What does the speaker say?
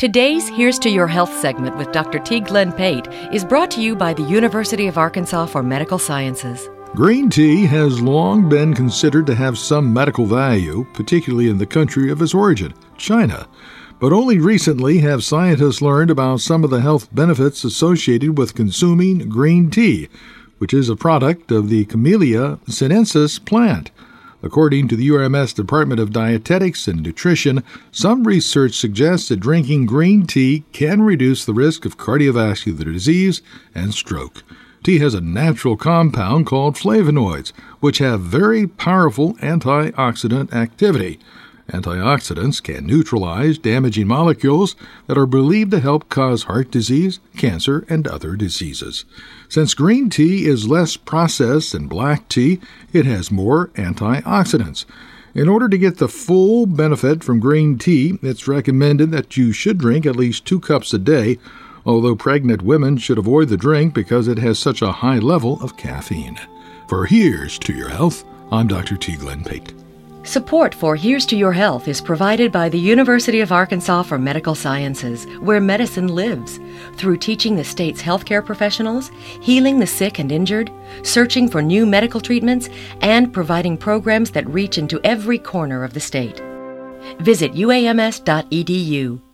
Today's Here's to Your Health segment with Dr. T. Glenn Pate is brought to you by the University of Arkansas for Medical Sciences. Green tea has long been considered to have some medical value, particularly in the country of its origin, China. But only recently have scientists learned about some of the health benefits associated with consuming green tea, which is a product of the Camellia sinensis plant. According to the UMS Department of Dietetics and Nutrition, some research suggests that drinking green tea can reduce the risk of cardiovascular disease and stroke. Tea has a natural compound called flavonoids, which have very powerful antioxidant activity. Antioxidants can neutralize damaging molecules that are believed to help cause heart disease, cancer, and other diseases. Since green tea is less processed than black tea, it has more antioxidants. In order to get the full benefit from green tea, it's recommended that you should drink at least 2 cups a day, although pregnant women should avoid the drink because it has such a high level of caffeine. For Here's to Your Health, I'm Dr. T. Glenn Pate. Support for Here's to Your Health is provided by the University of Arkansas for Medical Sciences, where medicine lives, through teaching the state's healthcare professionals, healing the sick and injured, searching for new medical treatments, and providing programs that reach into every corner of the state. Visit uams.edu.